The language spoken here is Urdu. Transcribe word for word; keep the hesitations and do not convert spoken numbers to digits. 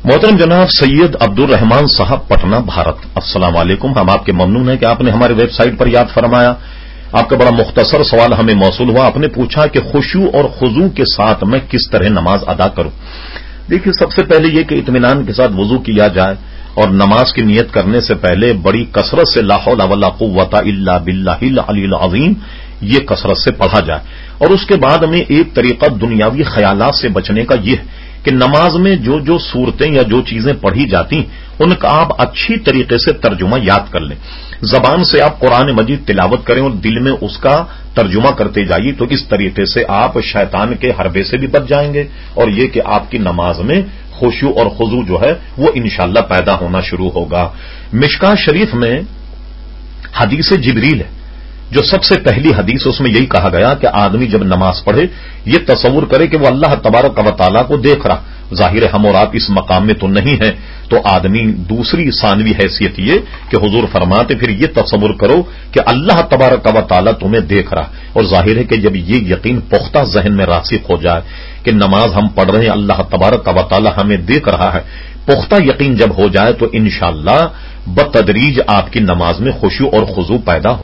محترم جناب سید عبد الرحمان صاحب پٹنہ بھارت، السلام علیکم۔ ہم آپ کے ممنون ہیں کہ آپ نے ہماری ویب سائٹ پر یاد فرمایا۔ آپ کا بڑا مختصر سوال ہمیں موصول ہوا، آپ نے پوچھا کہ خشوع اور خضوع کے ساتھ میں کس طرح نماز ادا کروں۔ دیکھیے، سب سے پہلے یہ کہ اطمینان کے ساتھ وضو کیا جائے اور نماز کی نیت کرنے سے پہلے بڑی کثرت سے لا حول ولا قوت الا باللہ العلی العظیم یہ کثرت سے پڑھا جائے، اور اس کے بعد میں ایک طریقہ دنیاوی خیالات سے بچنے کا یہ ہے کہ نماز میں جو جو صورتیں یا جو چیزیں پڑھی جاتی ان کا آپ اچھی طریقے سے ترجمہ یاد کر لیں، زبان سے آپ قرآن مجید تلاوت کریں اور دل میں اس کا ترجمہ کرتے جائیے، تو اس طریقے سے آپ شیطان کے حربے سے بھی بچ جائیں گے، اور یہ کہ آپ کی نماز میں خشوع اور خضوع جو ہے وہ انشاءاللہ پیدا ہونا شروع ہوگا۔ مشکاہ شریف میں حدیث جبریل ہے، جو سب سے پہلی حدیث، اس میں یہی کہا گیا کہ آدمی جب نماز پڑھے یہ تصور کرے کہ وہ اللہ تبارک و تعالیٰ کو دیکھ رہا۔ ظاہر ہم اور آپ اس مقام میں تو نہیں ہیں، تو آدمی دوسری ثانوی حیثیت یہ کہ حضور فرماتے پھر یہ تصور کرو کہ اللہ تبارک و تعالیٰ تمہیں دیکھ رہا، اور ظاہر ہے کہ جب یہ یقین پختہ ذہن میں راسخ ہو جائے کہ نماز ہم پڑھ رہے ہیں اللہ تبارک و تعالیٰ ہمیں دیکھ رہا ہے، پختہ یقین جب ہو جائے تو انشاءاللہ بتدریج آپ کی نماز میں خشوع اور خضوع پیدا ہو